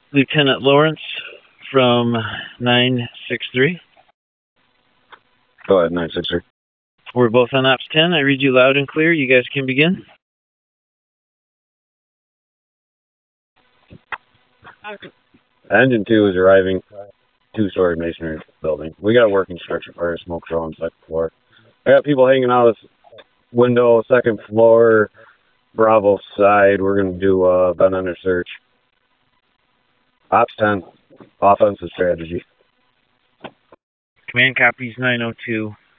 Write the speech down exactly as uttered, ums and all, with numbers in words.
Lieutenant Lawrence from nine six three. Go ahead, nine six three. We're both on Ops ten. I read you loud and clear. You guys can begin. Engine two is arriving. Two-story masonry building. We got a working structure fire, smoke show on the second floor. I got people hanging out of this window, second floor, Bravo side. We're going to do a bend under search. Ops ten, offensive strategy. Command copies nine oh two.